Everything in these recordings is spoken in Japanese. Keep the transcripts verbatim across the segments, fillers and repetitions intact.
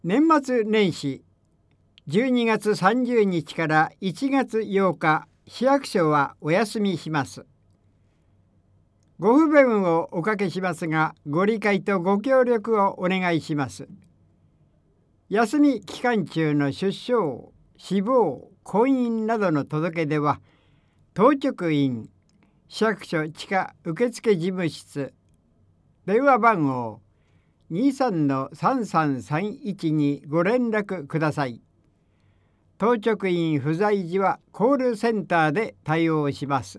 年末年始じゅうにがつさんじゅうにちからいちがつようか、市役所はお休みします。ご不便をおかけしますが、ご理解とご協力をお願いします。休み期間中の出生、死亡、婚姻などの届け出は、当直員、市役所地下受付事務室、電話番号 にさんのさんさんさんいち にご連絡ください。当直員不在時はコールセンターで対応します。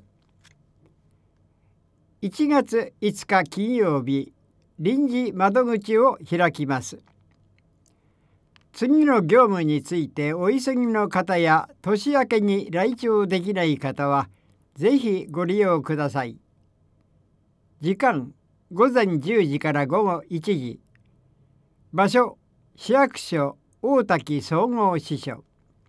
いちがついつか金曜日、臨時窓口を開きます。次の業務についてお急ぎの方や年明けに来庁できない方は、ぜひご利用ください。時間、ごぜんじゅうじからごごいちじ。場所、市役所大滝総合支所。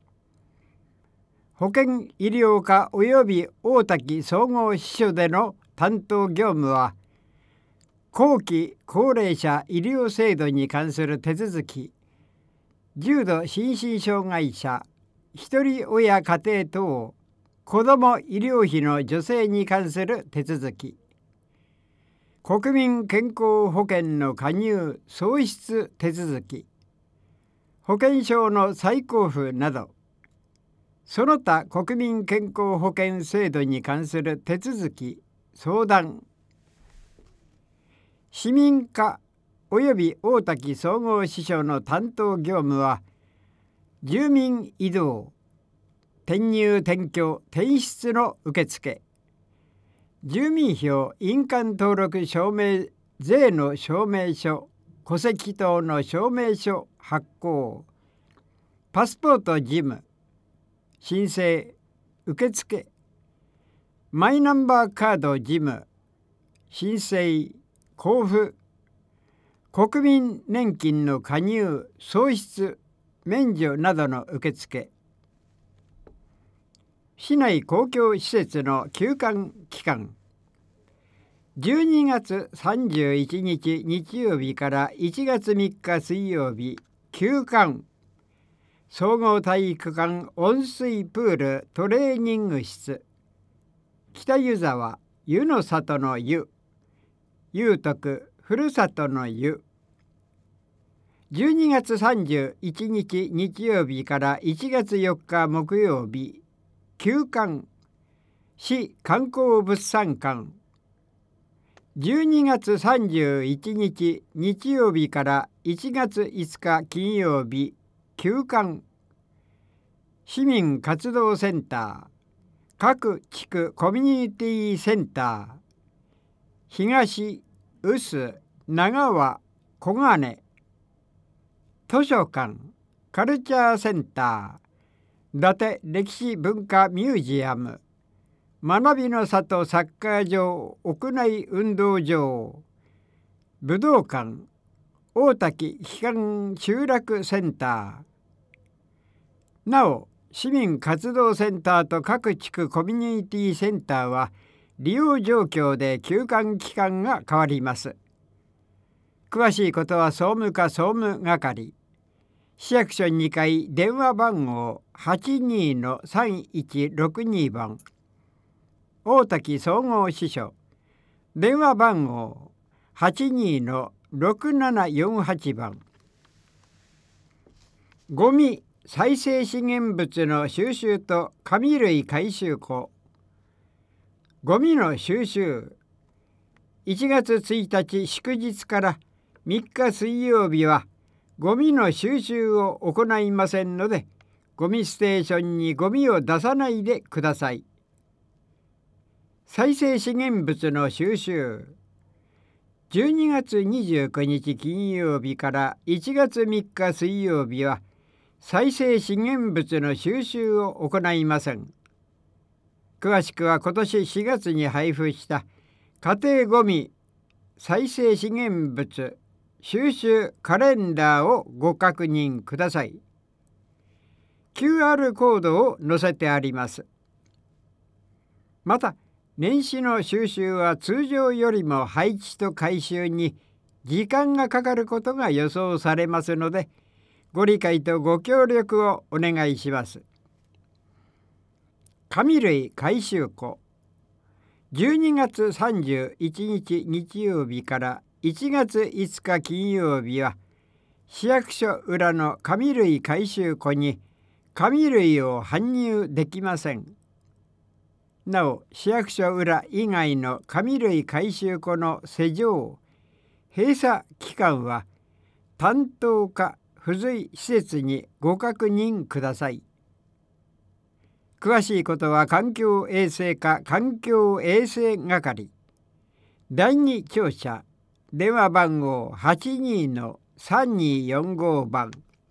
保健医療課及び大滝総合支所での担当業務は、後期高齢者医療制度に関する手続き、重度心身障害者、ひとり親家庭等、子ども医療費の助成に関する手続き、国民健康保険の加入・創出手続き、保険証の再交付など、その他国民健康保険制度に関する手続き、相談、市民課及び大滝総合支所の担当業務は、住民移動、転入転居転出の受付、住民票印鑑登録証明税の証明書、戸籍等の証明書発行、パスポート事務、申請、受付、マイナンバーカード事務、申請、交付、国民年金の加入・創出・免除などの受付、市内公共施設の休館期間、じゅうにがつさんじゅういちにち日曜日からいちがつみっか水曜日、休館、総合体育館温水プールトレーニング室、北湯沢湯の里の湯、湯徳ふるさとの湯。じゅうにがつさんじゅういちにち日曜日からいちがつよっか木曜日、休館、市観光物産館。じゅうにがつさんじゅういちにち日曜日からいちがついつか金曜日、休館、市民活動センター、各地区コミュニティセンター、東、臼、長和、小金、図書館、カルチャーセンター、伊達歴史文化ミュージアム、学びの里サッカー場屋内運動場、武道館、大滝避難集落センター。なお、市民活動センターと各地区コミュニティセンターは利用状況で休館期間が変わります。詳しいことは総務課総務係、市役所にかい電話番号 はちにーのさんいちろくに 番、大滝総合支所電話番号 はちにーのろくななよんはち 番。ゴミ再生資源物の収集と紙類回収庫。ゴミの収集、いちがつついたち祝日からみっか水曜日はゴミの収集を行いませんので、ゴミステーションにゴミを出さないでください。再生資源物の収集、じゅうにがつにじゅうくにち金曜日からいちがつみっか水曜日は再生資源物の収集を行いません。詳しくは今年しがつに配布した家庭ごみ再生資源物収集カレンダーをご確認ください。キューアール コードを載せてあります。また、年始の収集は通常よりも配置と回収に時間がかかることが予想されますので、 ご理解とご協力をお願いします。紙類回収庫、じゅうにがつさんじゅういちにち日曜日からいちがついつか金曜日は、市役所裏の紙類回収庫に紙類を搬入できません。なお、市役所裏以外の紙類回収庫の施錠、閉鎖期間は担当課付随施設にご確認ください。詳しいことは環境衛生課環境衛生係だいに庁舎、電話番号 はちにーさんにーよんご 番。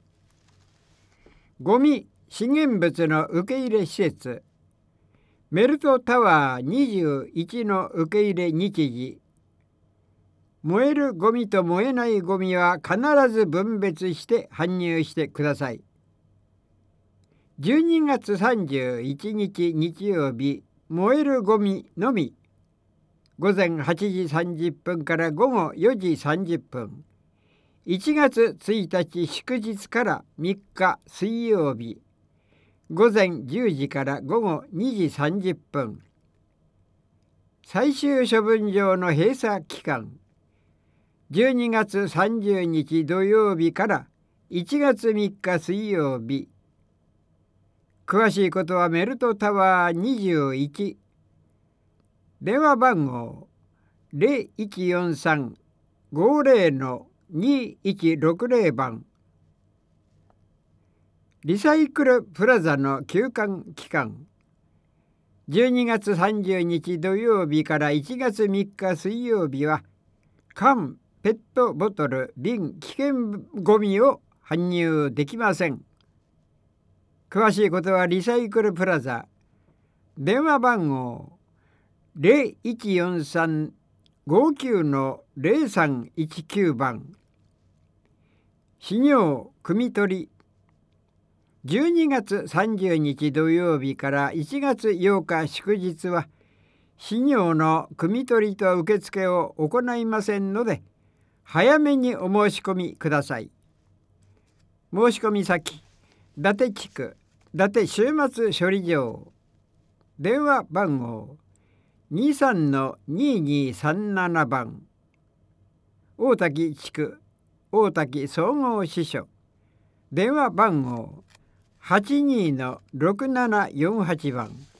ゴミ資源物の受け入れ施設、メルトタワーにじゅういちの受け入れ日時。燃えるゴミと燃えないゴミは必ず分別して搬入してください。じゅうにがつさんじゅういちにち日曜日、燃えるゴミのみごぜんはちじさんじゅっぷんからごごよじさんじゅっぷん。いちがつついたち祝日からみっか水曜日、ごぜんじゅうじからごごにじさんじゅっぷん。最終処分場の閉鎖期間、じゅうにがつさんじゅうにち土曜日からいちがつみっか水曜日。詳しいことはメルトタワーにじゅういち、電話番号 ゼロいちよんさん ごゼロのにいちろくゼロ 番。リサイクルプラザの休館期間、じゅうにがつさんじゅうにち土曜日からいちがつみっか水曜日は、缶、ペットボトル、瓶、危険ゴミを搬入できません。詳しいことはリサイクルプラザ、電話番号 ゼロいちよんさん ごきゅうのゼロさんいちきゅう 番。始業汲み取り、じゅうにがつさんじゅうにち土曜日からいちがつようか祝日は、始業の汲み取りと受付を行いませんので、早めにお申し込みください。申し込み先、伊達地区伊達終末処理場、電話番号 にさんのににさんなな 番。大滝地区大滝総合支所、電話番号 はちにのろくななよんはち 番。